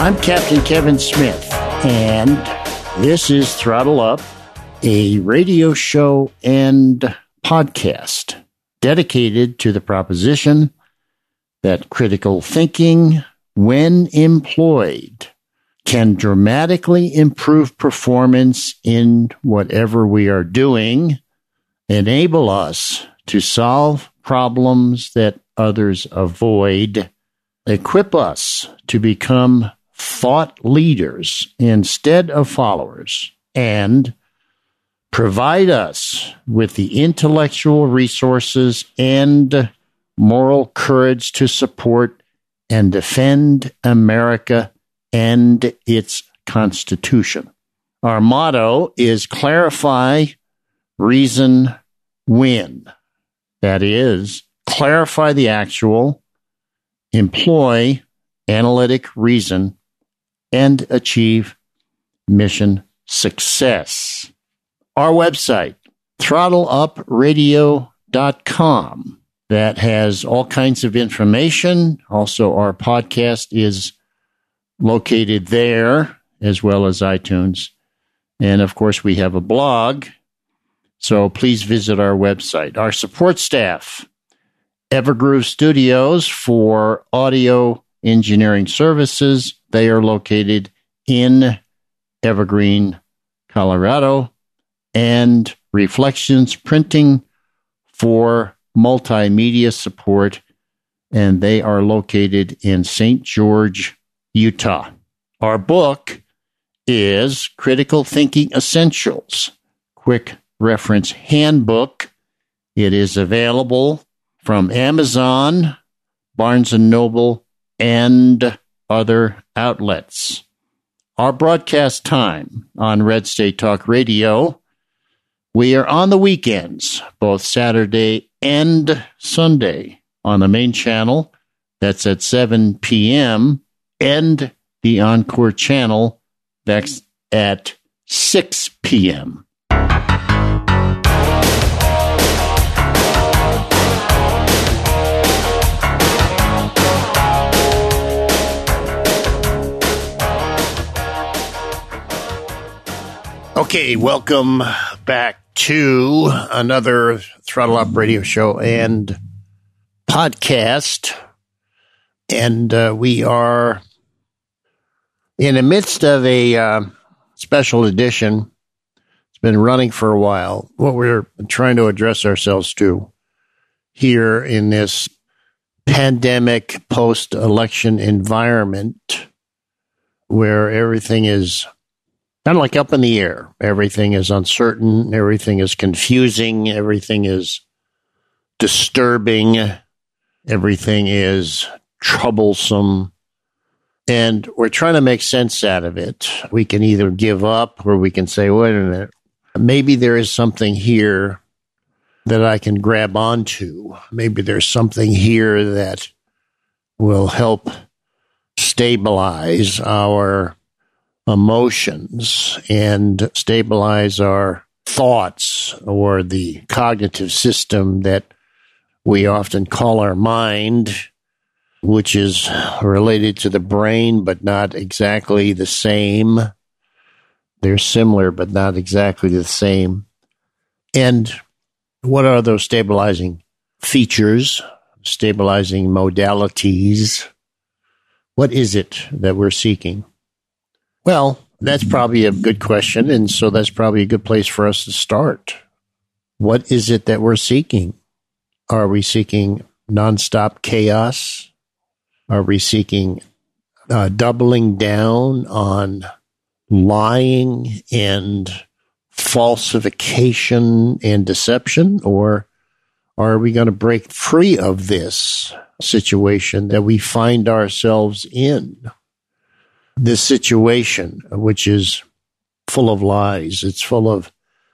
I'm Captain Kevin Smith, and this is Throttle Up, a radio show and podcast dedicated to the proposition that critical thinking, when employed, can dramatically improve performance in whatever we are doing, enable us to solve problems that others avoid, equip us to become thought leaders instead of followers, and provide us with the intellectual resources and moral courage to support and defend America and its Constitution. Our motto is clarify, reason, win. That is, clarify the actual, employ analytic reason, and achieve mission success. Our website, throttleUpradio.com, that has all kinds of information. Also, our podcast is located there, as well as iTunes. And, of course, we have a blog, so please visit our website. Our support staff, Evergroove Studios for audio engineering services. They are located in Evergreen, Colorado, and Reflections Printing for multimedia support, and they are located in St. George, Utah. Our book is Critical Thinking Essentials, Quick Reference Handbook. It is available from Amazon, Barnes & Noble, and other outlets. Our broadcast time on Red State Talk Radio, we are on the weekends, both Saturday and Sunday on the main channel. That's at 7 p.m. and the Encore channel. That's at 6 p.m. Okay, welcome back to another Throttle Up radio show and podcast. And we are in the midst of a special edition. It's been running for a while. What we're trying to address ourselves to here in this pandemic post-election environment where everything is kind of like up in the air. Everything is uncertain. Everything is confusing. Everything is disturbing. Everything is troublesome. And we're trying to make sense out of it. We can either give up or we can say, wait a minute, maybe there is something here that I can grab onto. Maybe there's something here that will help stabilize our emotions and stabilize our thoughts, or the cognitive system that we often call our mind, which is related to the brain, but not exactly the same. They're similar, but not exactly the same. And what are those stabilizing features, stabilizing modalities? What is it that we're seeking? Well, that's probably a good question, and so that's probably a good place for us to start. What is it that we're seeking? Are we seeking nonstop chaos? Are we seeking doubling down on lying and falsification and deception? Or are we going to break free of this situation that we find ourselves in? This situation, which is full of lies, it's full of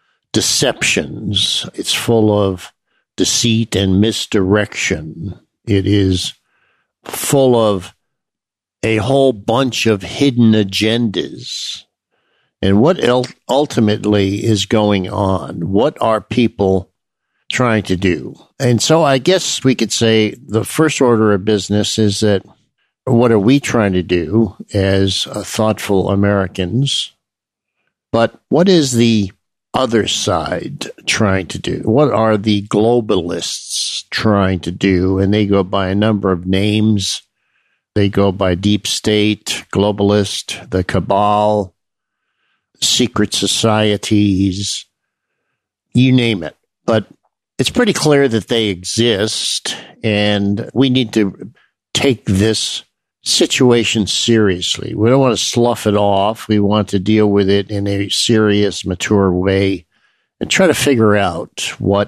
deceptions, it's full of deceit and misdirection. It is full of a whole bunch of hidden agendas. And what ultimately is going on? What are people trying to do? And so I guess we could say the first order of business is that what are we trying to do as thoughtful Americans? But what is the other side trying to do? What are the globalists trying to do? And they go by a number of names. They go by deep state, globalist, the cabal, secret societies, you name it. But it's pretty clear that they exist, and we need to take this situation seriously. We don't want to slough it off. We want to deal with it in a serious, mature way and try to figure out what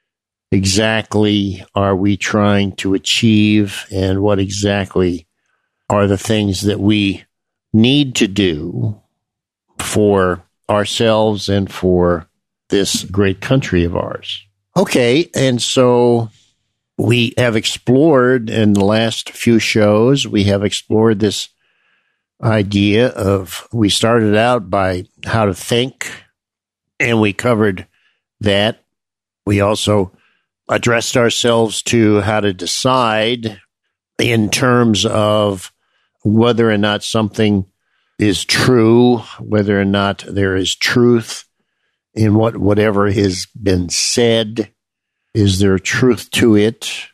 exactly are we trying to achieve and what exactly are the things that we need to do for ourselves and for this great country of ours. Okay, and so we have explored in the last few shows, we have explored this idea of, we started out by how to think, and we covered that. We also addressed ourselves to how to decide in terms of whether or not something is true, whether or not there is truth in whatever has been said. Is there truth to it,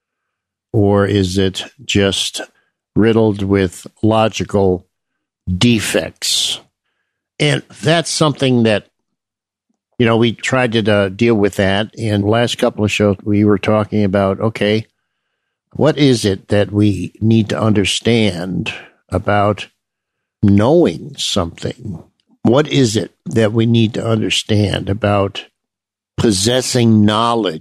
or is it just riddled with logical defects? And that's something that, we tried to deal with that. In the last couple of shows, we were talking about, okay, what is it that we need to understand about knowing something? What is it that we need to understand about possessing knowledge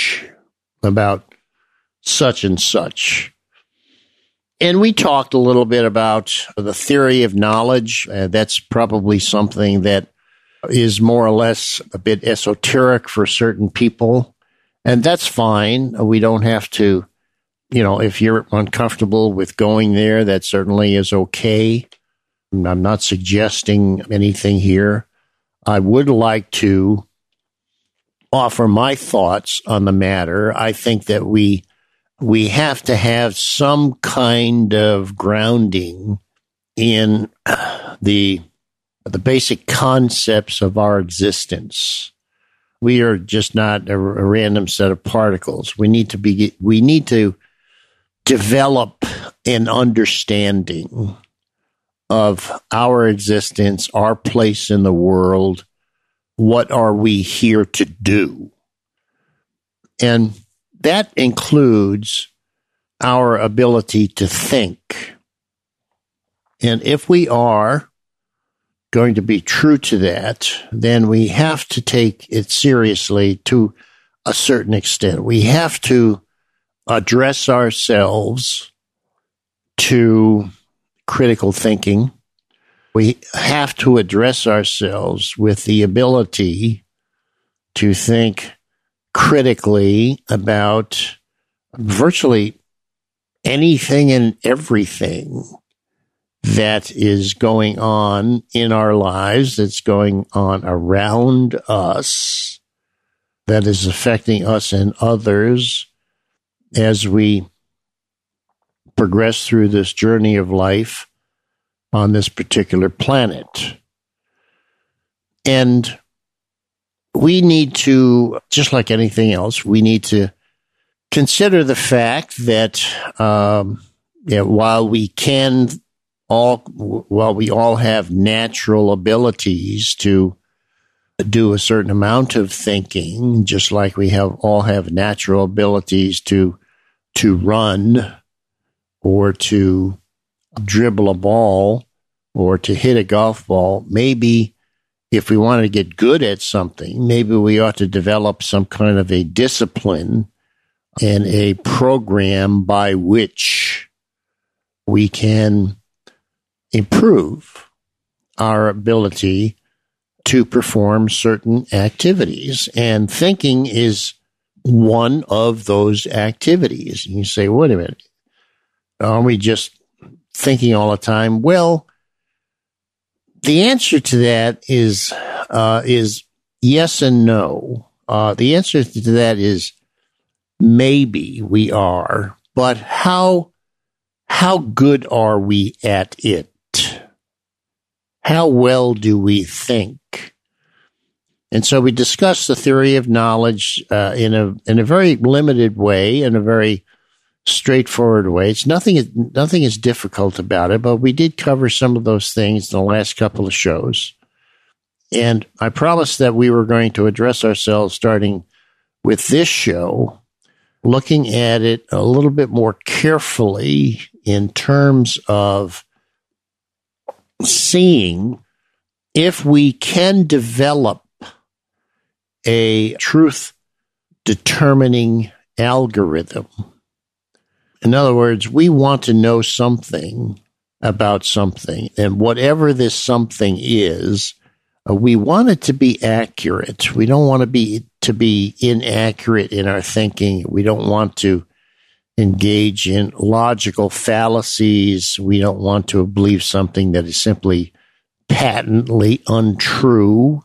about such and such? And we talked a little bit about the theory of knowledge. That's probably something that is more or less a bit esoteric for certain people. And that's fine. We don't have to, if you're uncomfortable with going there, that certainly is okay. I'm not suggesting anything here. I would like to offer my thoughts on the matter. I think that we have to have some kind of grounding in the basic concepts of our existence. We are just not a random set of particles. We need to develop an understanding of our existence, our place in the world. What are we here to do? And that includes our ability to think. And if we are going to be true to that, then we have to take it seriously to a certain extent. We have to address ourselves to critical thinking. We have to address ourselves with the ability to think critically about virtually anything and everything that is going on in our lives, that's going on around us, that is affecting us and others as we progress through this journey of life on this particular planet. And we need to, just like anything else, we need to consider the fact that while we all have natural abilities to do a certain amount of thinking, just like we all have natural abilities to run or to dribble a ball or to hit a golf ball, maybe if we want to get good at something, maybe we ought to develop some kind of a discipline and a program by which we can improve our ability to perform certain activities. And thinking is one of those activities. And you say, wait a minute, are we just thinking all the time? Well, the answer to that is yes and no. The answer to that is maybe we are, but how how good are we at it? How well do we think? And so we discussed the theory of knowledge in a very limited way, in a very straightforward way. It's nothing is difficult about it, but we did cover some of those things in the last couple of shows. And I promised that we were going to address ourselves starting with this show, looking at it a little bit more carefully in terms of seeing if we can develop a truth determining algorithm. In other words, we want to know something about something, and whatever this something is, we want it to be accurate. We don't want to be inaccurate in our thinking. We don't want to engage in logical fallacies. We don't want to believe something that is simply patently untrue.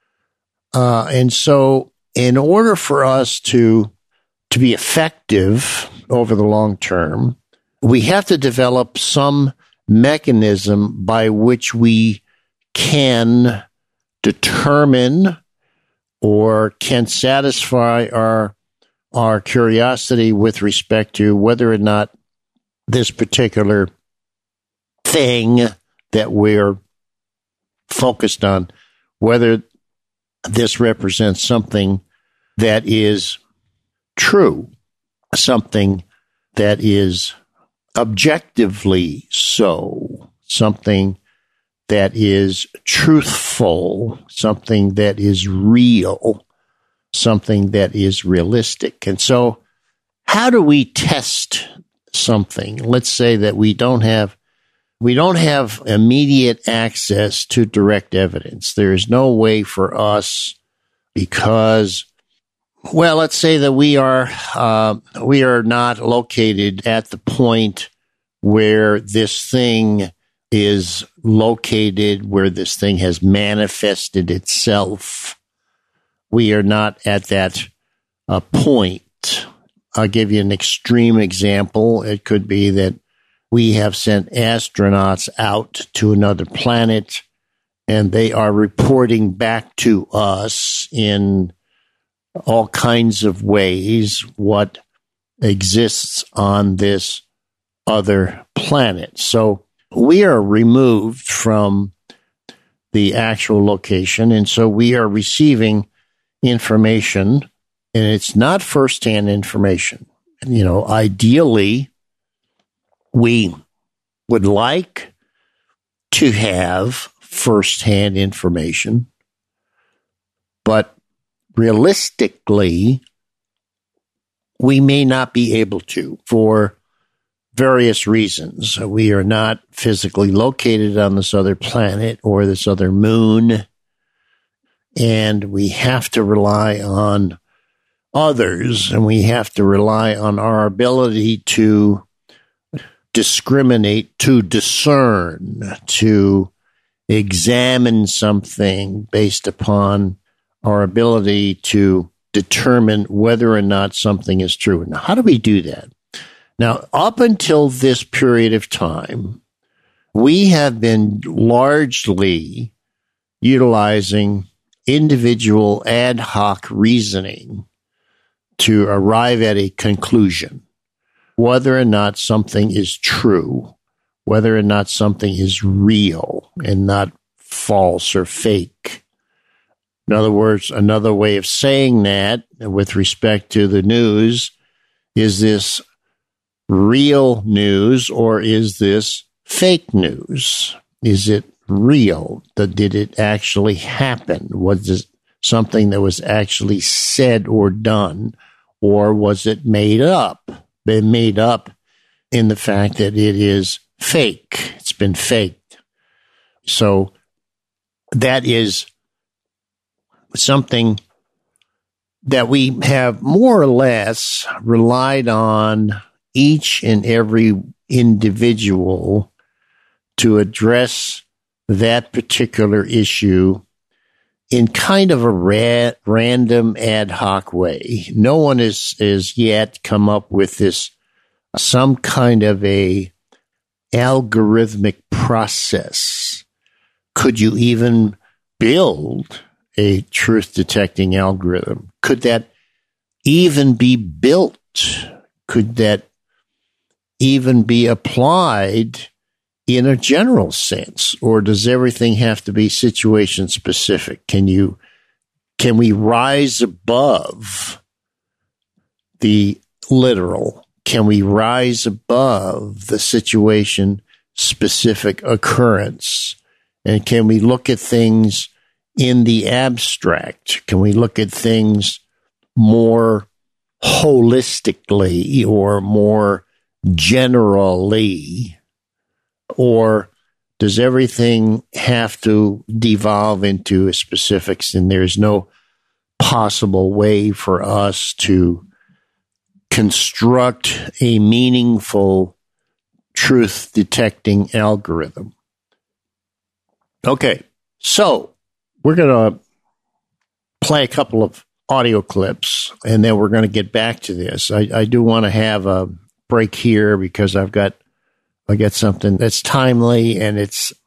And so in order for us to be effective over the long term, we have to develop some mechanism by which we can determine or can satisfy our curiosity with respect to whether or not this particular thing that we're focused on, whether this represents something that is true, something that is objectively so, something that is truthful, something that is real, something that is realistic. And so how do we test something? Let's say that we don't have immediate access to direct evidence. There is no way for us because, well, let's say that we are not located at the point where this thing is located, where this thing has manifested itself. We are not at that point. I'll give you an extreme example. It could be that we have sent astronauts out to another planet, and they are reporting back to us in all kinds of ways what exists on this other planet. So we are removed from the actual location, and so we are receiving information, and it's not firsthand information. You know, ideally, we would like to have firsthand information, but realistically, we may not be able to for various reasons. We are not physically located on this other planet or this other moon, and we have to rely on others, and we have to rely on our ability to discriminate, to discern, to examine something based upon our ability to determine whether or not something is true. Now, how do we do that? Now, up until this period of time, we have been largely utilizing individual ad hoc reasoning to arrive at a conclusion, whether or not something is true, whether or not something is real and not false or fake. In other words, another way of saying that with respect to the news, is this real news or is this fake news? Is it real? Did it actually happen? Was it something that was actually said or done, or was it made up? Been made up in the fact that it is fake. It's been faked. So that is something that we have more or less relied on each and every individual to address that particular issue in kind of a random ad hoc way. No one has yet come up with this, some kind of a algorithmic process? Could you even build a truth detecting algorithm? Could that even be built? Could that even be applied in a general sense? Or does everything have to be situation specific? Can we rise above the literal? Can we rise above the situation specific occurrence? And can we look at things in the abstract? Can we look at things more holistically or more generally? Or does everything have to devolve into specifics and there's no possible way for us to construct a meaningful truth detecting algorithm? Okay, so we're going to play a couple of audio clips and then we're going to get back to this. I do want to have a break here because I got something that's timely and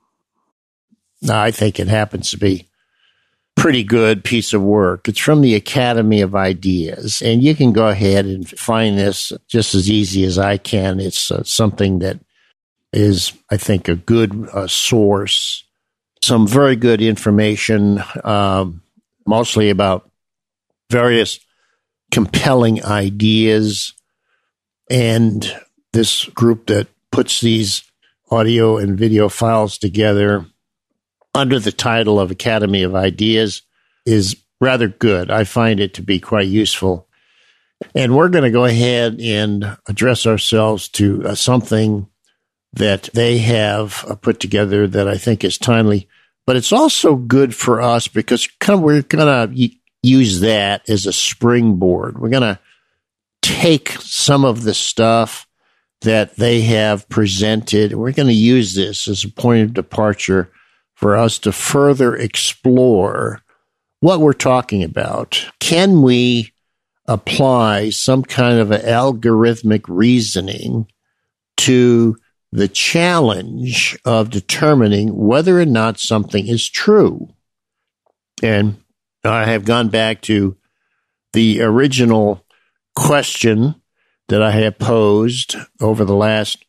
I think it happens to be pretty good piece of work. It's from the Academy of Ideas, and you can go ahead and find this just as easy as I can. It's something that is, I think, a good source. Some very good information, mostly about various compelling ideas. And this group that puts these audio and video files together under the title of Academy of Ideas is rather good. I find it to be quite useful. And we're going to go ahead and address ourselves to something that they have put together that I think is timely. But it's also good for us because we're going to use that as a springboard. We're going to take some of the stuff that they have presented. We're going to use this as a point of departure for us to further explore what we're talking about. Can we apply some kind of an algorithmic reasoning to the challenge of determining whether or not something is true? And I have gone back to the original question that I have posed over the last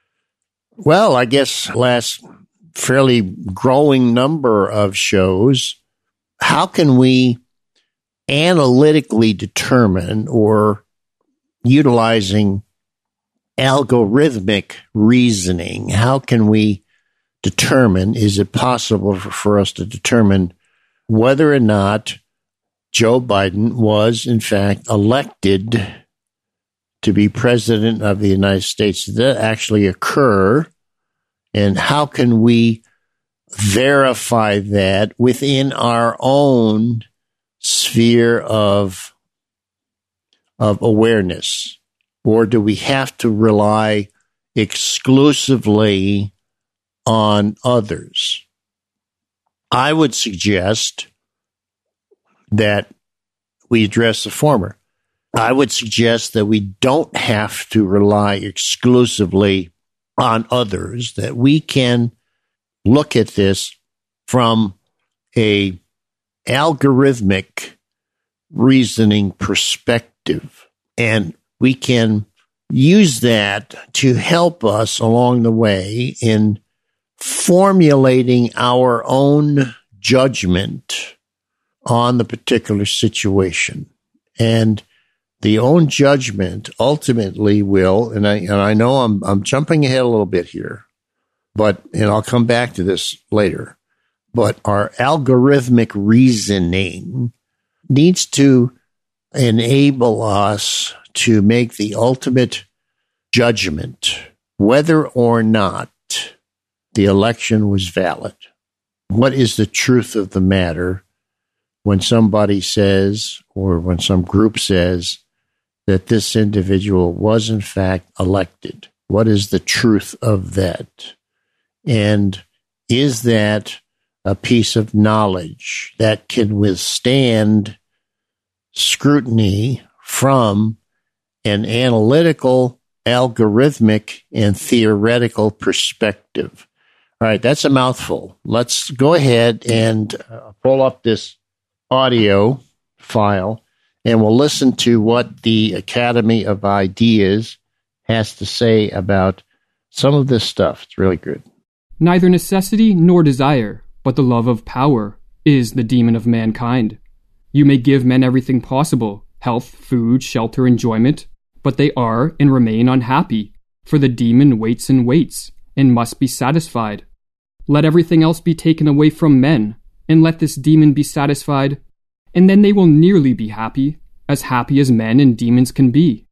fairly growing number of shows. How can we analytically determine, or utilizing algorithmic reasoning, how can we determine, is it possible for us to determine whether or not Joe Biden was in fact elected to be president of the United States? Did that actually occur? And how can we verify that within our own sphere of awareness? Or do we have to rely exclusively on others? I would suggest that we address the former. I would suggest that we don't have to rely exclusively on others, that we can look at this from a algorithmic reasoning perspective, and we can use that to help us along the way in formulating our own judgment on the particular situation. And the own judgment ultimately will, and I know I'm jumping ahead a little bit here, and I'll come back to this later, but our algorithmic reasoning needs to enable us to make the ultimate judgment whether or not the election was valid. What is the truth of the matter when somebody says, or when some group says, that this individual was in fact elected? What is the truth of that? And is that a piece of knowledge that can withstand scrutiny from an analytical algorithmic and theoretical perspective. All right, that's a mouthful. Let's go ahead and pull up this audio file, and we'll listen to what the Academy of Ideas has to say about some of this stuff. It's really good. Neither necessity nor desire, but the love of power, is the demon of mankind. You may give men everything possible, health, food, shelter, enjoyment, but they are and remain unhappy, for the demon waits and waits, and must be satisfied. Let everything else be taken away from men, and let this demon be satisfied, and then they will nearly be happy as men and demons can be.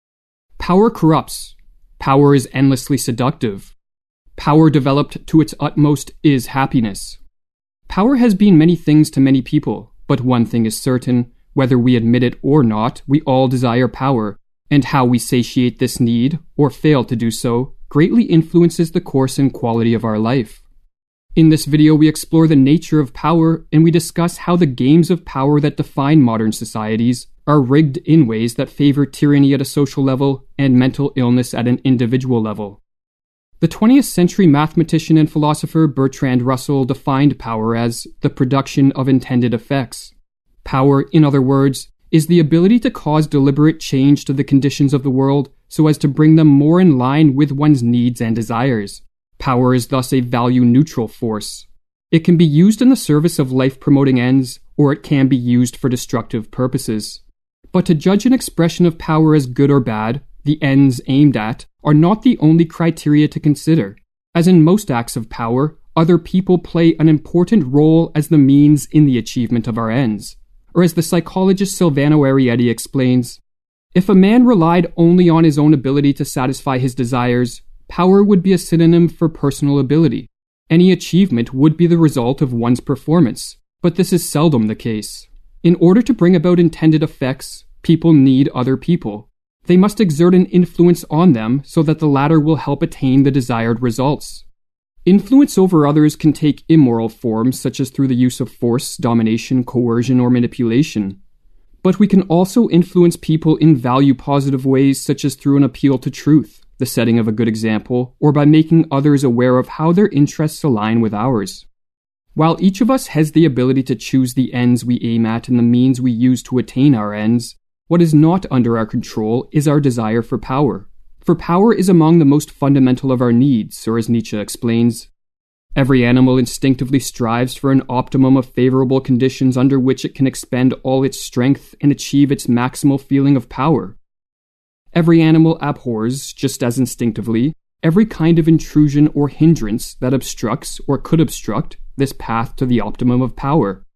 Power corrupts. Power is endlessly seductive. Power developed to its utmost is happiness. Power has been many things to many people, but one thing is certain, whether we admit it or not, we all desire power, and how we satiate this need, or fail to do so, greatly influences the course and quality of our life. In this video, we explore the nature of power, and we discuss how the games of power that define modern societies are rigged in ways that favor tyranny at a social level and mental illness at an individual level. The 20th century mathematician and philosopher Bertrand Russell defined power as the production of intended effects. Power, in other words, is the ability to cause deliberate change to the conditions of the world so as to bring them more in line with one's needs and desires. Power is thus a value-neutral force. It can be used in the service of life-promoting ends, or it can be used for destructive purposes. But to judge an expression of power as good or bad, the ends aimed at are not the only criteria to consider. As in most acts of power, other people play an important role as the means in the achievement of our ends. Or as the psychologist Silvano Arietti explains, if a man relied only on his own ability to satisfy his desires, power would be a synonym for personal ability. Any achievement would be the result of one's performance, but this is seldom the case. In order to bring about intended effects, people need other people. They must exert an influence on them so that the latter will help attain the desired results. Influence over others can take immoral forms, such as through the use of force, domination, coercion, or manipulation. But we can also influence people in value-positive ways, such as through an appeal to truth, the setting of a good example, or by making others aware of how their interests align with ours. While each of us has the ability to choose the ends we aim at and the means we use to attain our ends, what is not under our control is our desire for power. For power is among the most fundamental of our needs, or as Nietzsche explains, every animal instinctively strives for an optimum of favorable conditions under which it can expend all its strength and achieve its maximal feeling of power. Every animal abhors, just as instinctively, every kind of intrusion or hindrance that obstructs or could obstruct this path to the optimum of power.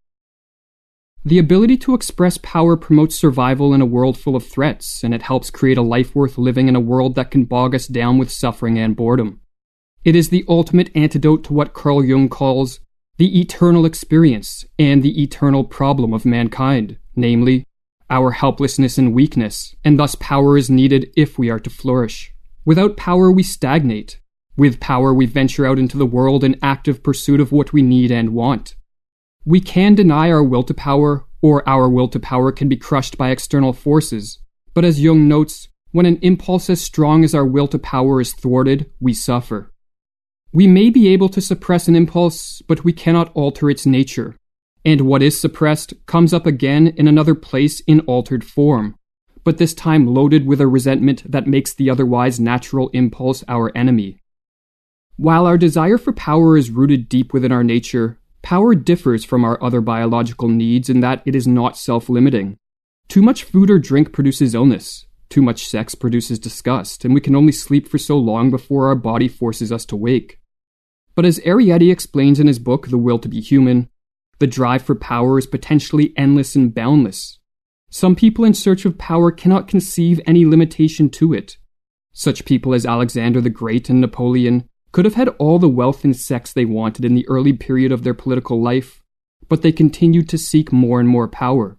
The ability to express power promotes survival in a world full of threats, and it helps create a life worth living in a world that can bog us down with suffering and boredom. It is the ultimate antidote to what Carl Jung calls the eternal experience and the eternal problem of mankind, namely, our helplessness and weakness, and thus power is needed if we are to flourish. Without power, we stagnate. With power, we venture out into the world in active pursuit of what we need and want. We can deny our will to power, or our will to power can be crushed by external forces. But as Jung notes, when an impulse as strong as our will to power is thwarted, we suffer. We may be able to suppress an impulse, but we cannot alter its nature. And what is suppressed comes up again in another place in altered form, but this time loaded with a resentment that makes the otherwise natural impulse our enemy. While our desire for power is rooted deep within our nature, power differs from our other biological needs in that it is not self-limiting. Too much food or drink produces illness. Too much sex produces disgust, and we can only sleep for so long before our body forces us to wake. But as Arietti explains in his book, The Will to be Human, the drive for power is potentially endless and boundless. Some people in search of power cannot conceive any limitation to it. Such people as Alexander the Great and Napoleon could have had all the wealth and sex they wanted in the early period of their political life, but they continued to seek more and more power.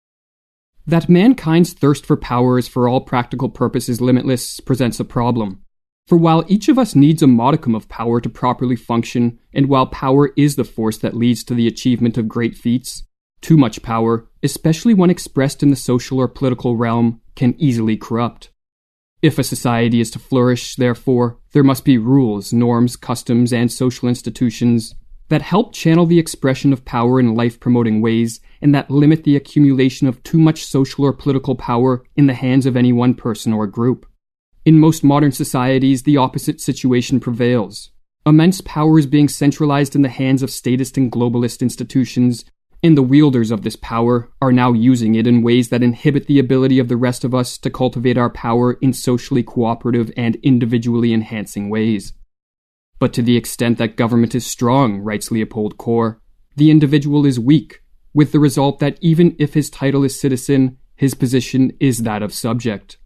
That mankind's thirst for power is for all practical purposes limitless presents a problem. For while each of us needs a modicum of power to properly function, and while power is the force that leads to the achievement of great feats, too much power, especially when expressed in the social or political realm, can easily corrupt. If a society is to flourish, therefore, there must be rules, norms, customs, and social institutions that help channel the expression of power in life-promoting ways and that limit the accumulation of too much social or political power in the hands of any one person or group. In most modern societies, the opposite situation prevails. Immense power is being centralized in the hands of statist and globalist institutions, and the wielders of this power are now using it in ways that inhibit the ability of the rest of us to cultivate our power in socially cooperative and individually enhancing ways. But to the extent that government is strong, writes Leopold Kohr, the individual is weak, with the result that even if his title is citizen, his position is that of subject.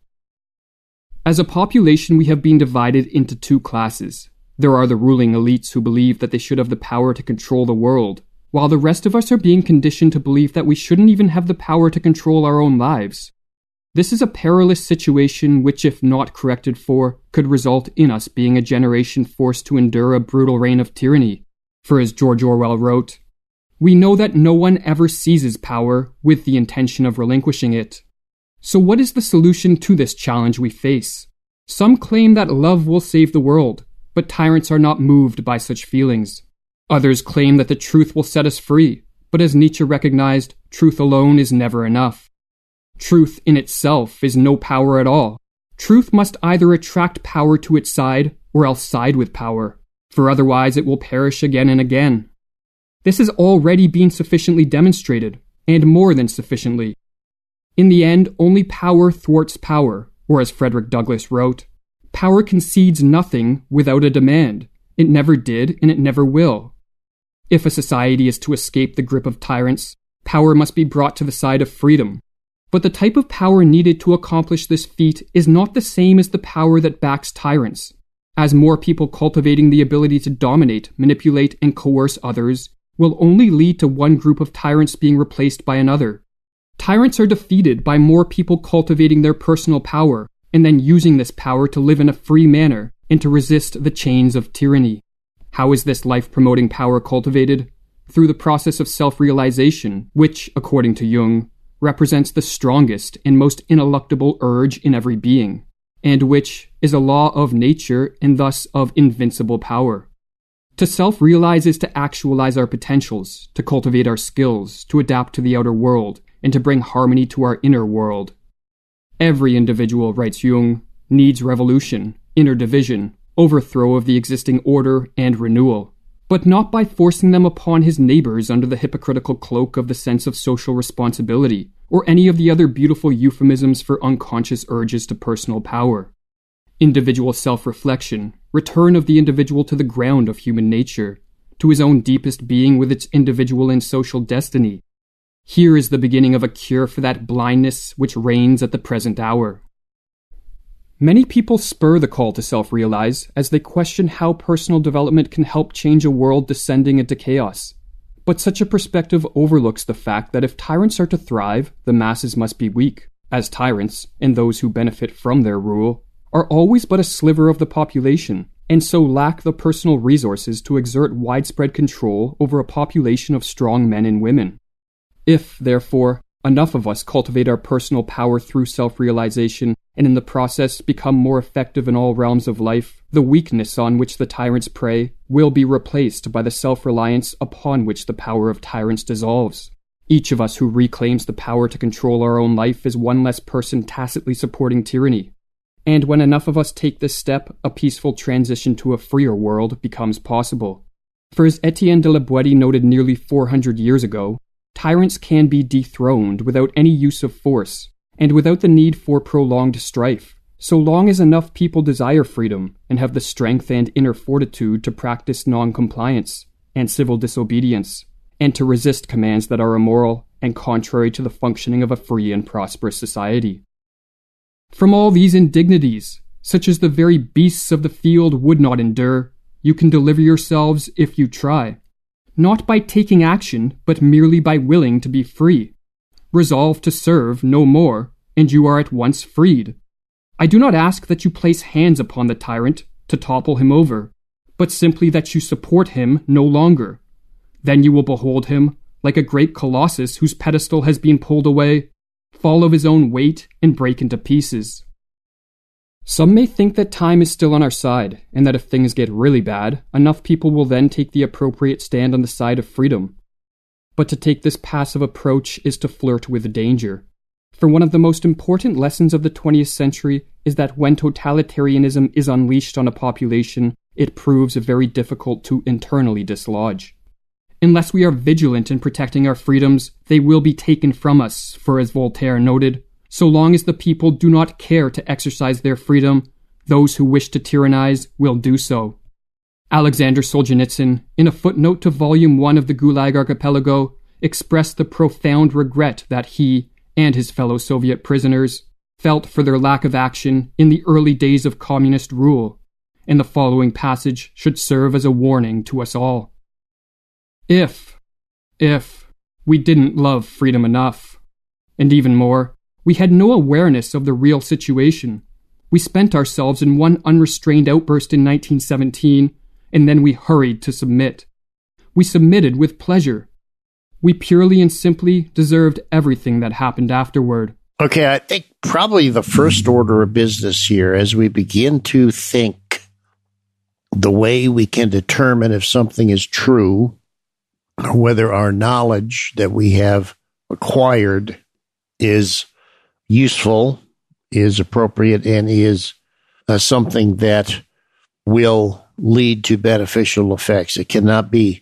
As a population, we have been divided into two classes. There are the ruling elites who believe that they should have the power to control the world, while the rest of us are being conditioned to believe that we shouldn't even have the power to control our own lives. This is a perilous situation which, if not corrected for, could result in us being a generation forced to endure a brutal reign of tyranny. For as George Orwell wrote, "We know that no one ever seizes power with the intention of relinquishing it." So what is the solution to this challenge we face? Some claim that love will save the world, but tyrants are not moved by such feelings. Others claim that the truth will set us free, but as Nietzsche recognized, truth alone is never enough. Truth in itself is no power at all. Truth must either attract power to its side or else side with power, for otherwise it will perish again and again. This has already been sufficiently demonstrated, and more than sufficiently. In the end, only power thwarts power, or as Frederick Douglass wrote, "Power concedes nothing without a demand. It never did, and it never will." If a society is to escape the grip of tyrants, power must be brought to the side of freedom. But the type of power needed to accomplish this feat is not the same as the power that backs tyrants. As more people cultivating the ability to dominate, manipulate, and coerce others will only lead to one group of tyrants being replaced by another. Tyrants are defeated by more people cultivating their personal power and then using this power to live in a free manner and to resist the chains of tyranny. How is this life-promoting power cultivated? Through the process of self-realization, which, according to Jung, represents the strongest and most ineluctable urge in every being, and which is a law of nature and thus of invincible power. To self-realize is to actualize our potentials, to cultivate our skills, to adapt to the outer world, and to bring harmony to our inner world. Every individual, writes Jung, needs revolution, inner division, overthrow of the existing order, and renewal, but not by forcing them upon his neighbors under the hypocritical cloak of the sense of social responsibility, or any of the other beautiful euphemisms for unconscious urges to personal power. Individual self-reflection, return of the individual to the ground of human nature, to his own deepest being with its individual and social destiny. Here is the beginning of a cure for that blindness which reigns at the present hour. Many people spur the call to self-realize as they question how personal development can help change a world descending into chaos. But such a perspective overlooks the fact that if tyrants are to thrive, the masses must be weak, as tyrants, and those who benefit from their rule, are always but a sliver of the population, and so lack the personal resources to exert widespread control over a population of strong men and women. If, therefore, enough of us cultivate our personal power through self-realization and in the process become more effective in all realms of life, the weakness on which the tyrants prey will be replaced by the self-reliance upon which the power of tyrants dissolves. Each of us who reclaims the power to control our own life is one less person tacitly supporting tyranny. And when enough of us take this step, a peaceful transition to a freer world becomes possible. For as Etienne de la Boétie noted nearly 400 years ago, tyrants can be dethroned without any use of force, and without the need for prolonged strife, so long as enough people desire freedom and have the strength and inner fortitude to practice non-compliance and civil disobedience, and to resist commands that are immoral and contrary to the functioning of a free and prosperous society. From all these indignities, such as the very beasts of the field would not endure, you can deliver yourselves if you try. Not by taking action, but merely by willing to be free. Resolve to serve no more, and you are at once freed. I do not ask that you place hands upon the tyrant to topple him over, but simply that you support him no longer. Then you will behold him, like a great colossus whose pedestal has been pulled away, fall of his own weight and break into pieces. Some may think that time is still on our side, and that if things get really bad, enough people will then take the appropriate stand on the side of freedom. But to take this passive approach is to flirt with danger. For one of the most important lessons of the 20th century is that when totalitarianism is unleashed on a population, it proves very difficult to internally dislodge. Unless we are vigilant in protecting our freedoms, they will be taken from us, for as Voltaire noted, so long as the people do not care to exercise their freedom, those who wish to tyrannize will do so. Alexander Solzhenitsyn, in a footnote to Volume 1 of the Gulag Archipelago, expressed the profound regret that he and his fellow Soviet prisoners felt for their lack of action in the early days of communist rule, and the following passage should serve as a warning to us all. If we didn't love freedom enough, and even more, we had no awareness of the real situation. We spent ourselves in one unrestrained outburst in 1917, and then we hurried to submit. We submitted with pleasure. We purely and simply deserved everything that happened afterward. Okay, I think probably the first order of business here, as we begin to think the way we can determine if something is true, or whether our knowledge that we have acquired is useful, is appropriate, and is something that will lead to beneficial effects. It cannot be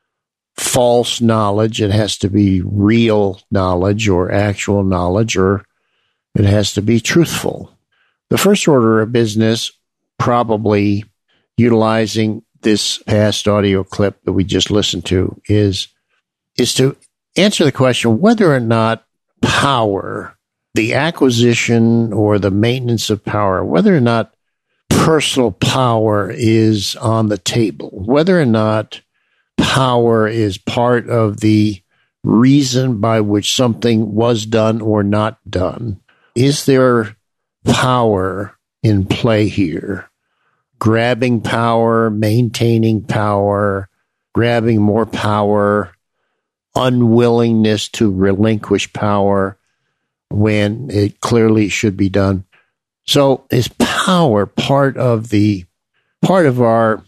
false knowledge. It has to be real knowledge or actual knowledge, or it has to be truthful. The first order of business, probably utilizing this past audio clip that we just listened to, is to answer the question whether or not power, the acquisition or the maintenance of power, whether or not personal power is on the table, whether or not power is part of the reason by which something was done or not done. Is there power in play here? Grabbing power, maintaining power, grabbing more power, unwillingness to relinquish power when it clearly should be done. So is power part of our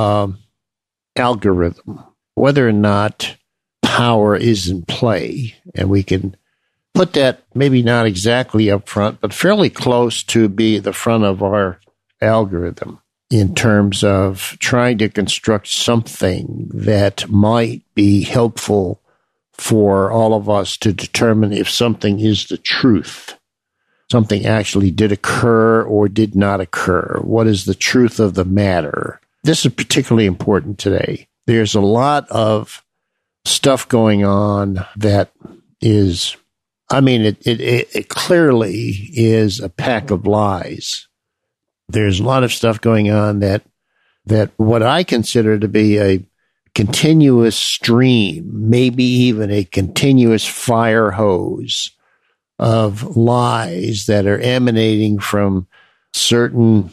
algorithm? Whether or not power is in play, and we can put that maybe not exactly up front, but fairly close to be the front of our algorithm in terms of trying to construct something that might be helpful for all of us to determine if something is the truth. Something actually did occur or did not occur. What is the truth of the matter? This is particularly important today. There's a lot of stuff going on that is, it clearly is a pack of lies. There's a lot of stuff going on that what I consider to be a continuous stream, maybe even a continuous fire hose of lies that are emanating from certain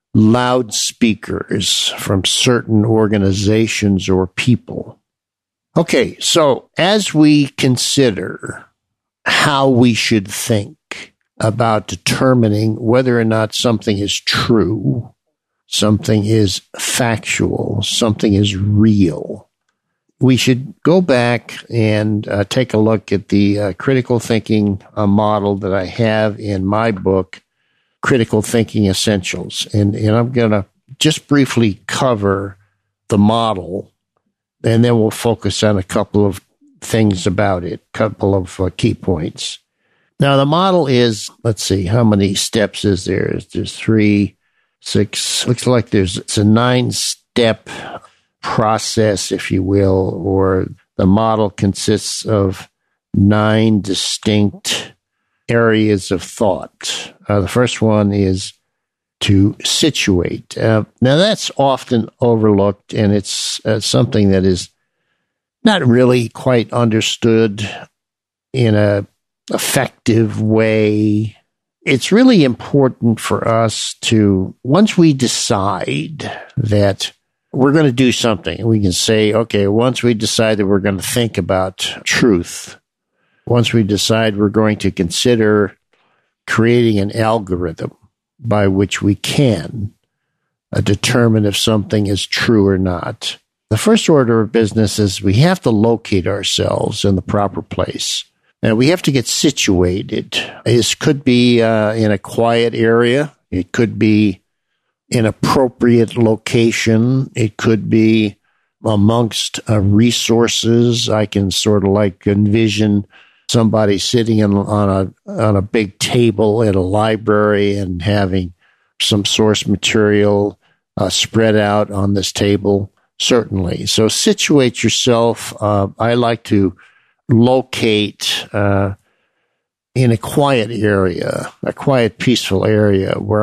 loudspeakers, from certain organizations or people. Okay, so as we consider how we should think about determining whether or not something is true, something is factual, something is real, we should go back and take a look at the critical thinking model that I have in my book, Critical Thinking Essentials. And I'm going to just briefly cover the model, and then we'll focus on a couple of things about it, a couple of key points. Now, the model is, let's see, how many steps is there? There's 3, 6, looks like it's a 9-step process, if you will, or the model consists of 9 distinct areas of thought. The first one is to situate. Now, that's often overlooked, and it's something that is not really quite understood in a effective way. It's really important for us to, once we decide that we're going to do something, we can say, okay, once we decide that we're going to think about truth, once we decide we're going to consider creating an algorithm, by which we can determine if something is true or not. The first order of business is we have to locate ourselves in the proper place. And we have to get situated. This could be in a quiet area. It could be an appropriate location. It could be amongst resources. I can sort of like envision somebody sitting on a big table at a library and having some source material spread out on this table. Certainly. So situate yourself. I like to locate in a quiet area, a quiet, peaceful area where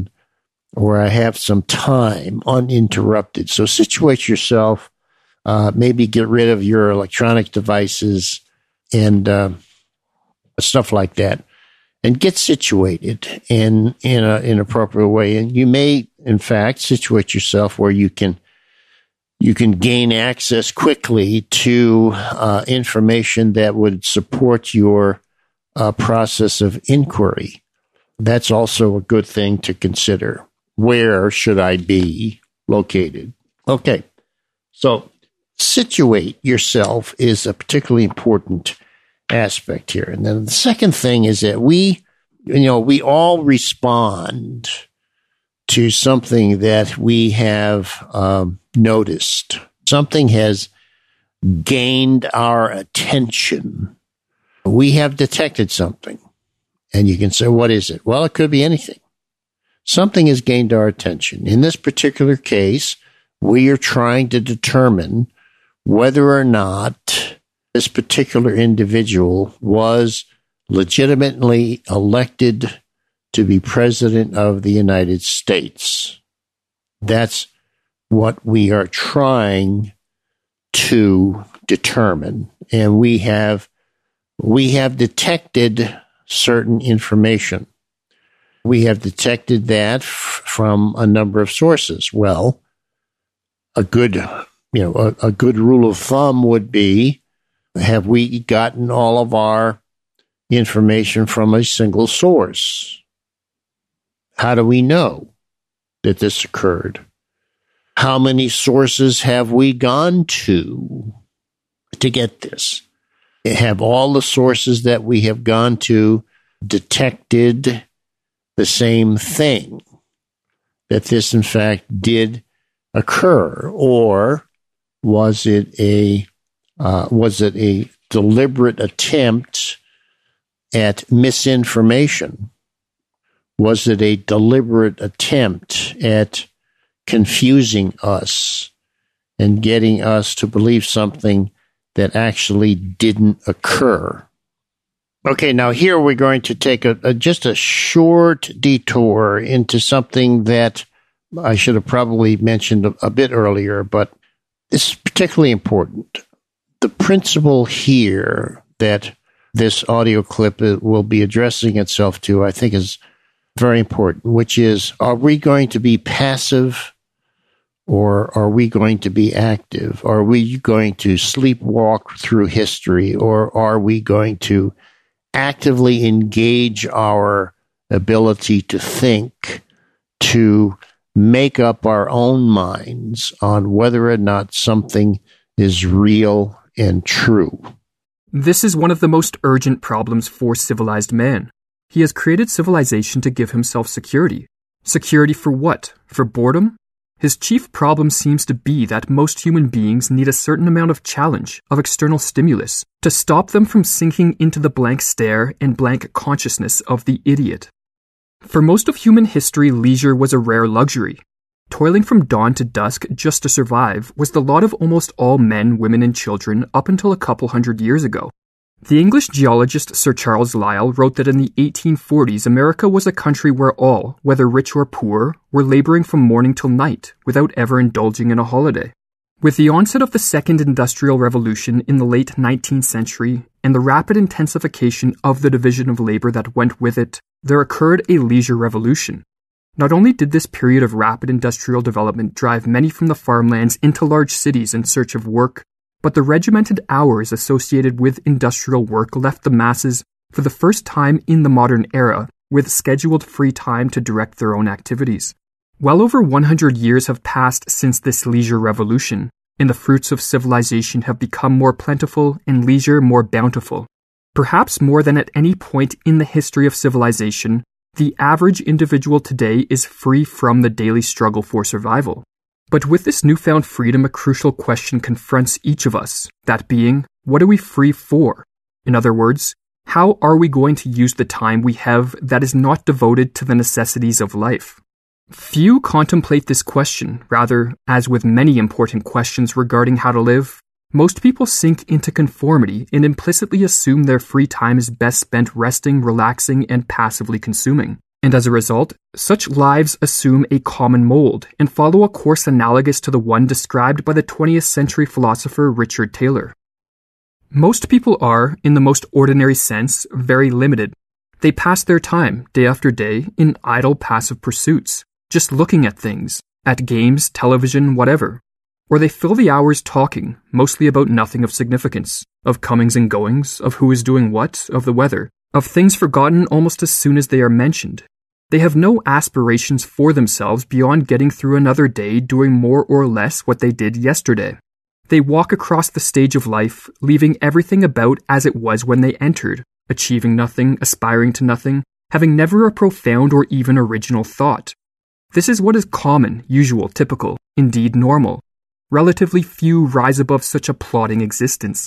I have some time uninterrupted. So situate yourself, maybe get rid of your electronic devices and stuff like that, and get situated in an appropriate way. And you may, in fact, situate yourself where you can gain access quickly to information that would support your process of inquiry. That's also a good thing to consider. Where should I be located? Okay, so situate yourself is a particularly important aspect here. And then the second thing is that we all respond to something that we have noticed. Something has gained our attention. We have detected something. And you can say, what is it? Well, it could be anything. Something has gained our attention. In this particular case, we are trying to determine whether or not this particular individual was legitimately elected to be president of the United States. That's what we are trying to determine. And we have detected certain information. We have detected that from a number of sources. Well, a good rule of thumb would be, have we gotten all of our information from a single source? How do we know that this occurred? How many sources have we gone to get this? Have all the sources that we have gone to detected the same thing, that this in fact did occur, or was it a deliberate attempt at misinformation? Was it a deliberate attempt at confusing us and getting us to believe something that actually didn't occur? Okay, now here we're going to take just a short detour into something that I should have probably mentioned a bit earlier, but this is particularly important. The principle here that this audio clip will be addressing itself to, I think, is very important, which is, are we going to be passive or are we going to be active? Are we going to sleepwalk through history, or are we going to actively engage our ability to think, to make up our own minds on whether or not something is real and true? This is one of the most urgent problems for civilized man. He has created civilization to give himself security. Security for what? For boredom? His chief problem seems to be that most human beings need a certain amount of challenge, of external stimulus, to stop them from sinking into the blank stare and blank consciousness of the idiot. For most of human history, leisure was a rare luxury. Toiling from dawn to dusk just to survive was the lot of almost all men, women, and children up until a couple hundred years ago. The English geologist Sir Charles Lyell wrote that in the 1840s, America was a country where all, whether rich or poor, were laboring from morning till night without ever indulging in a holiday. With the onset of the Second Industrial Revolution in the late 19th century and the rapid intensification of the division of labor that went with it, there occurred a leisure revolution. Not only did this period of rapid industrial development drive many from the farmlands into large cities in search of work, but the regimented hours associated with industrial work left the masses, for the first time in the modern era, with scheduled free time to direct their own activities. Well over 100 years have passed since this leisure revolution, and the fruits of civilization have become more plentiful and leisure more bountiful. Perhaps more than at any point in the history of civilization, the average individual today is free from the daily struggle for survival. But with this newfound freedom, a crucial question confronts each of us, that being, what are we free for? In other words, how are we going to use the time we have that is not devoted to the necessities of life? Few contemplate this question. Rather, as with many important questions regarding how to live, most people sink into conformity and implicitly assume their free time is best spent resting, relaxing, and passively consuming. And as a result, such lives assume a common mold and follow a course analogous to the one described by the 20th century philosopher Richard Taylor. Most people are, in the most ordinary sense, very limited. They pass their time, day after day, in idle passive pursuits, just looking at things, at games, television, whatever. Or they fill the hours talking, mostly about nothing of significance, of comings and goings, of who is doing what, of the weather, of things forgotten almost as soon as they are mentioned. They have no aspirations for themselves beyond getting through another day doing more or less what they did yesterday. They walk across the stage of life, leaving everything about as it was when they entered, achieving nothing, aspiring to nothing, having never a profound or even original thought. This is what is common, usual, typical, indeed normal. Relatively few rise above such a plodding existence.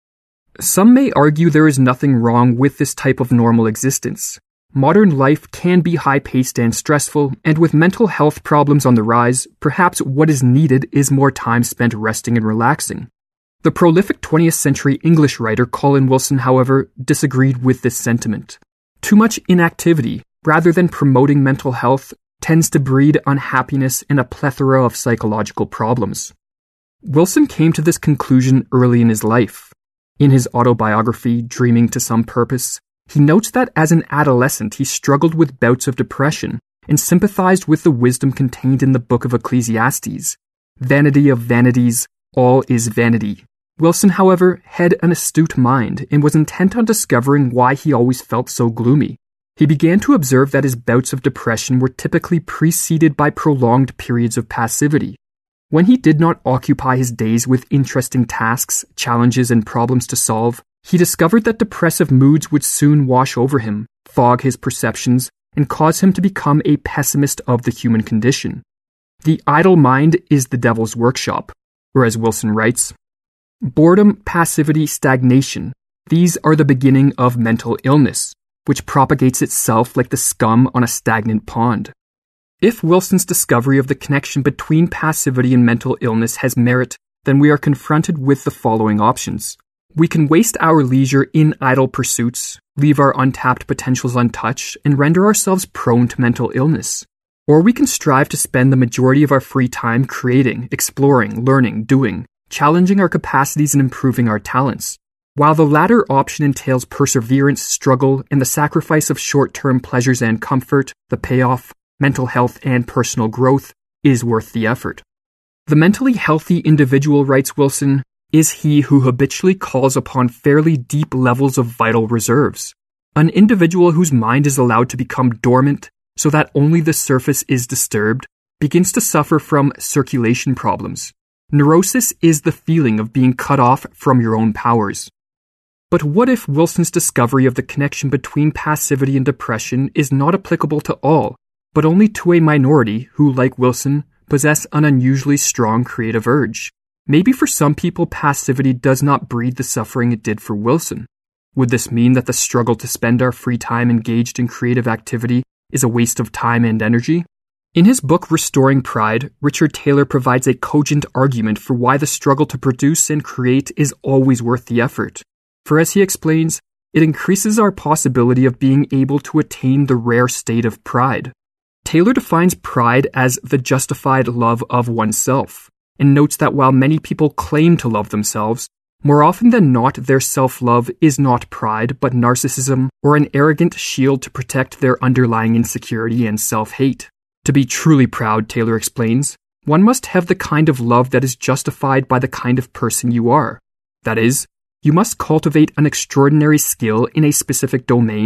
Some may argue there is nothing wrong with this type of normal existence. Modern life can be high-paced and stressful, and with mental health problems on the rise, perhaps what is needed is more time spent resting and relaxing. The prolific 20th century English writer Colin Wilson, however, disagreed with this sentiment. Too much inactivity, rather than promoting mental health, tends to breed unhappiness and a plethora of psychological problems. Wilson came to this conclusion early in his life. In his autobiography, Dreaming to Some Purpose, he notes that as an adolescent he struggled with bouts of depression and sympathized with the wisdom contained in the book of Ecclesiastes. Vanity of vanities, all is vanity. Wilson, however, had an astute mind and was intent on discovering why he always felt so gloomy. He began to observe that his bouts of depression were typically preceded by prolonged periods of passivity. When he did not occupy his days with interesting tasks, challenges, and problems to solve, he discovered that depressive moods would soon wash over him, fog his perceptions, and cause him to become a pessimist of the human condition. The idle mind is the devil's workshop, or as Wilson writes, boredom, passivity, stagnation, these are the beginning of mental illness, which propagates itself like the scum on a stagnant pond. If Wilson's discovery of the connection between passivity and mental illness has merit, then we are confronted with the following options. We can waste our leisure in idle pursuits, leave our untapped potentials untouched, and render ourselves prone to mental illness. Or we can strive to spend the majority of our free time creating, exploring, learning, doing, challenging our capacities and improving our talents. While the latter option entails perseverance, struggle, and the sacrifice of short-term pleasures and comfort, the payoff, mental health and personal growth, is worth the effort. The mentally healthy individual, writes Wilson, is he who habitually calls upon fairly deep levels of vital reserves. An individual whose mind is allowed to become dormant so that only the surface is disturbed begins to suffer from circulation problems. Neurosis is the feeling of being cut off from your own powers. But what if Wilson's discovery of the connection between passivity and depression is not applicable to all, but only to a minority who, like Wilson, possess an unusually strong creative urge? Maybe for some people passivity does not breed the suffering it did for Wilson. Would this mean that the struggle to spend our free time engaged in creative activity is a waste of time and energy? In his book Restoring Pride, Richard Taylor provides a cogent argument for why the struggle to produce and create is always worth the effort. For as he explains, it increases our possibility of being able to attain the rare state of pride. Taylor defines pride as the justified love of oneself, and notes that while many people claim to love themselves, more often than not their self-love is not pride but narcissism or an arrogant shield to protect their underlying insecurity and self-hate. To be truly proud, Taylor explains, one must have the kind of love that is justified by the kind of person you are. That is, you must cultivate an extraordinary skill in a specific domain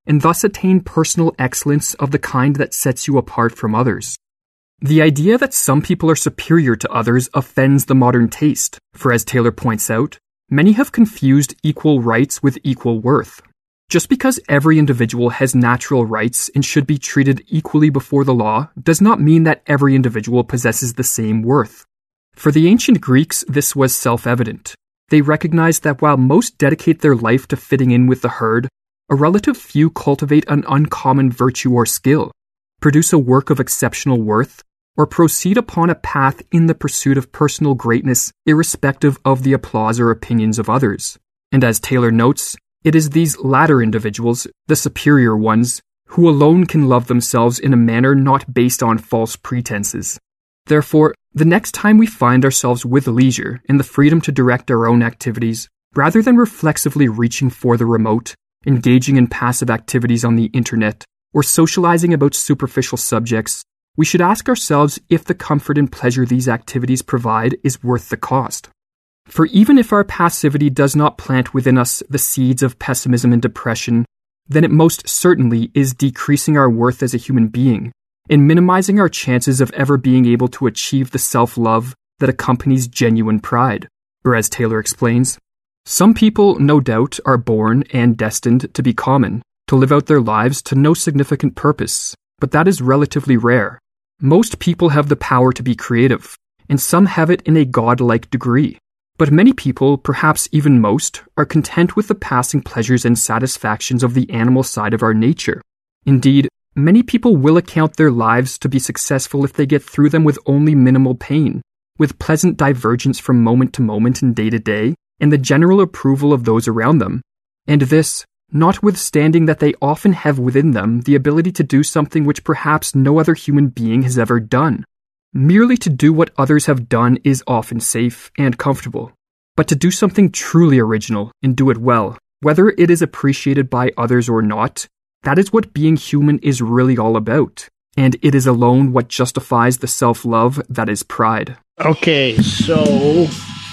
and thus attain personal excellence of the kind that sets you apart from others. The idea that some people are superior to others offends the modern taste, for as Taylor points out, many have confused equal rights with equal worth. Just because every individual has natural rights and should be treated equally before the law does not mean that every individual possesses the same worth. For the ancient Greeks, this was self-evident. They recognized that while most dedicate their life to fitting in with the herd, a relative few cultivate an uncommon virtue or skill, produce a work of exceptional worth, or proceed upon a path in the pursuit of personal greatness irrespective of the applause or opinions of others. And as Taylor notes, it is these latter individuals, the superior ones, who alone can love themselves in a manner not based on false pretenses. Therefore, the next time we find ourselves with leisure and the freedom to direct our own activities, rather than reflexively reaching for the remote, engaging in passive activities on the internet, or socializing about superficial subjects, we should ask ourselves if the comfort and pleasure these activities provide is worth the cost. For even if our passivity does not plant within us the seeds of pessimism and depression, then it most certainly is decreasing our worth as a human being and minimizing our chances of ever being able to achieve the self-love that accompanies genuine pride. Or as Taylor explains, some people, no doubt, are born and destined to be common, to live out their lives to no significant purpose, but that is relatively rare. Most people have the power to be creative, and some have it in a godlike degree. But many people, perhaps even most, are content with the passing pleasures and satisfactions of the animal side of our nature. Indeed, many people will account their lives to be successful if they get through them with only minimal pain, with pleasant divergence from moment to moment and day to day, and the general approval of those around them. And this, notwithstanding that they often have within them the ability to do something which perhaps no other human being has ever done. Merely to do what others have done is often safe and comfortable, but to do something truly original and do it well, whether it is appreciated by others or not, that is what being human is really all about, and it is alone what justifies the self-love that is pride. Okay, so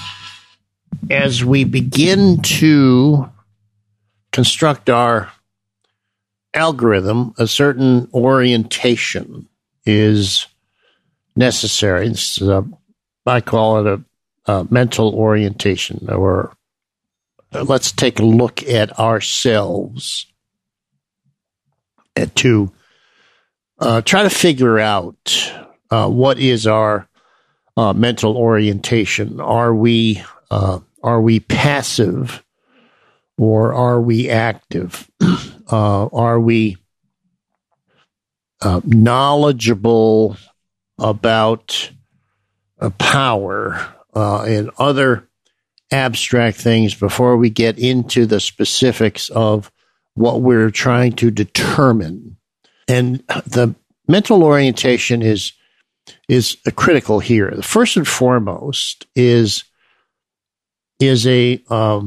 as we begin to construct our algorithm, a certain orientation is necessary. I call it a mental orientation, or let's take a look at ourselves to try to figure out what is our mental orientation. Are we passive, or are we active? Are we knowledgeable about power and other abstract things before we get into the specifics of what we're trying to determine? And the mental orientation is critical here. The first and foremost is a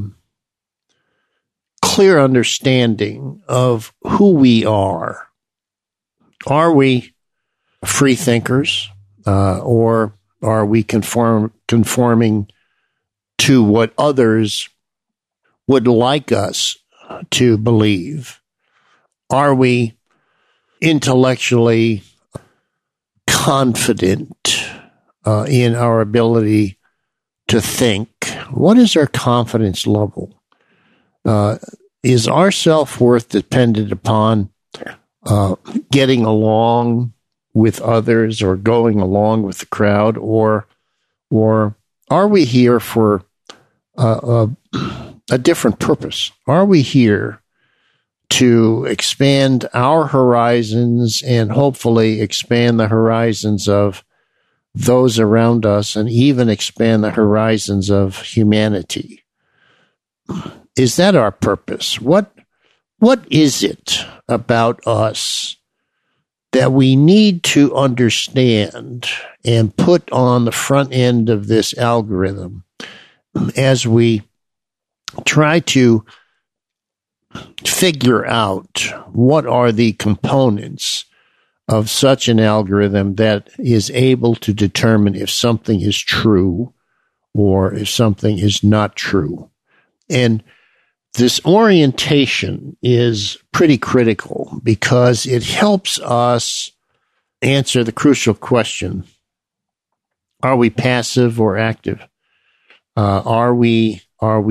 clear understanding of who we are. Are we free thinkers, or are we conforming to what others would like us to believe? Are we intellectually confident in our ability to think? What is our confidence level? Is our self-worth dependent upon getting along with others or going along with the crowd, or are we here for a different purpose? Are we here to expand our horizons and hopefully expand the horizons of those around us, and even expand the horizons of humanity? Is that our purpose? What is it about us that we need to understand and put on the front end of this algorithm as we try to figure out what are the components of such an algorithm that is able to determine if something is true or if something is not true? And This orientation is pretty critical because it helps us answer the crucial question: are we passive or active? Are we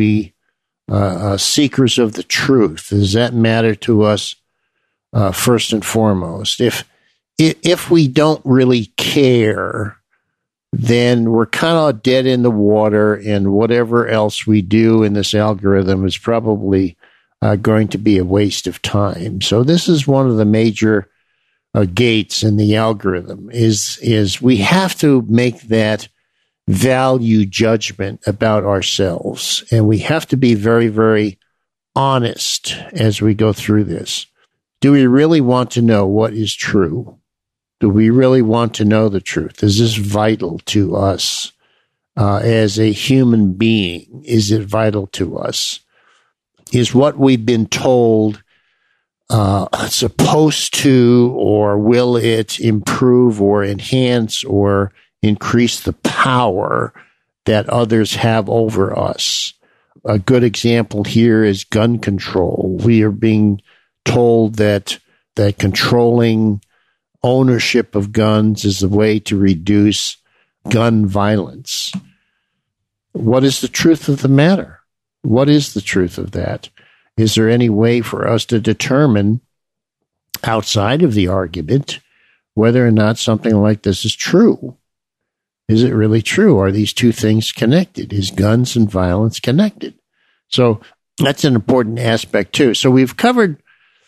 seekers of the truth? Does that matter to us first and foremost? If we don't really care, then we're kind of dead in the water, and whatever else we do in this algorithm is probably going to be a waste of time. So this is one of the major gates in the algorithm is we have to make that value judgment about ourselves, and we have to be very, very honest as we go through this. Do we really want to know what is true? Do we really want to know the truth? Is this vital to us as a human being? Is it vital to us? Is what we've been told supposed to, or will it improve or enhance or increase the power that others have over us? A good example here is gun control. We are being told that controlling ownership of guns is the way to reduce gun violence. What is the truth of the matter? What is the truth of that? Is there any way for us to determine outside of the argument whether or not something like this is true? Is it really true? Are these two things connected? Is guns and violence connected? So that's an important aspect too. So we've covered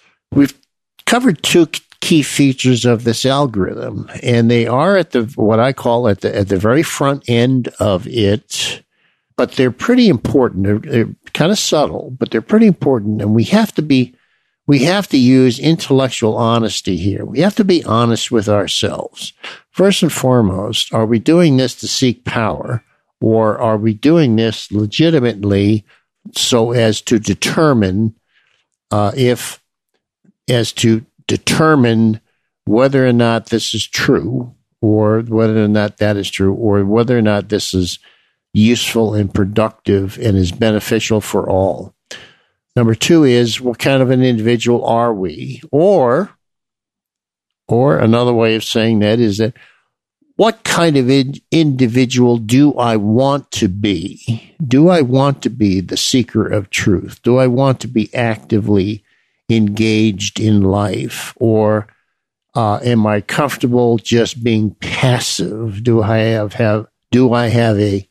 two key features of this algorithm, and they are at what I call at the very front end of it, but they're pretty important. They're kind of subtle, but they're pretty important, and we have to use intellectual honesty here. We have to be honest with ourselves. First and foremost, are we doing this to seek power, or are we doing this legitimately so as to determine determine whether or not this is true, or whether or not that is true, or whether or not this is useful and productive and is beneficial for all. Number two is, what kind of an individual are we? Or another way of saying that is that, what kind of individual do I want to be? Do I want to be the seeker of truth? Do I want to be actively engaged in life, or am I comfortable just being passive? Do I have a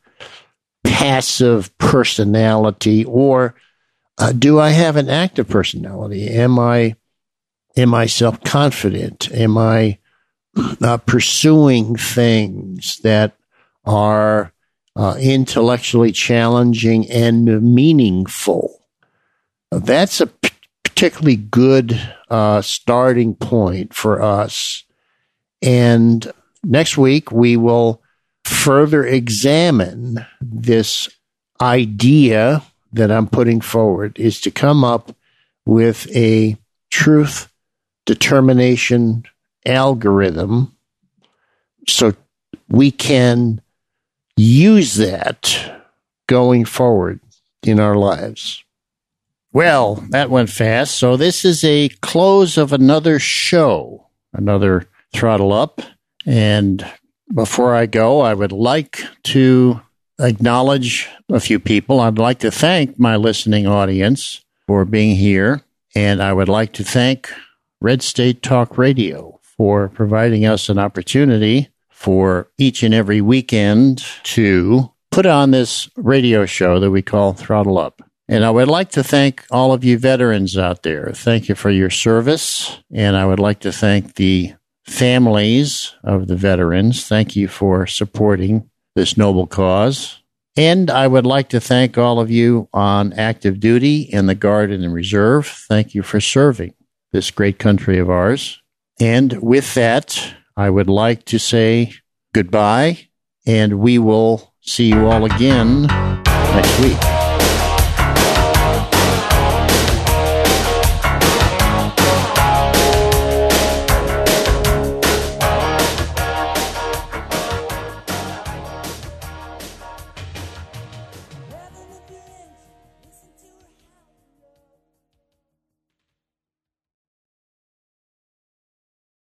passive personality, or do I have an active personality? Am I self-confident? Am I pursuing things that are intellectually challenging and meaningful? That's a particularly good starting point for us. And next week, we will further examine this idea that I'm putting forward, is to come up with a truth determination algorithm so we can use that going forward in our lives. Well, that went fast. So this is a close of another show, another Throttle Up. And before I go, I would like to acknowledge a few people. I'd like to thank my listening audience for being here. And I would like to thank Red State Talk Radio for providing us an opportunity for each and every weekend to put on this radio show that we call Throttle Up. And I would like to thank all of you veterans out there. Thank you for your service. And I would like to thank the families of the veterans. Thank you for supporting this noble cause. And I would like to thank all of you on active duty in the Guard and the Reserve. Thank you for serving this great country of ours. And with that, I would like to say goodbye, and we will see you all again next week.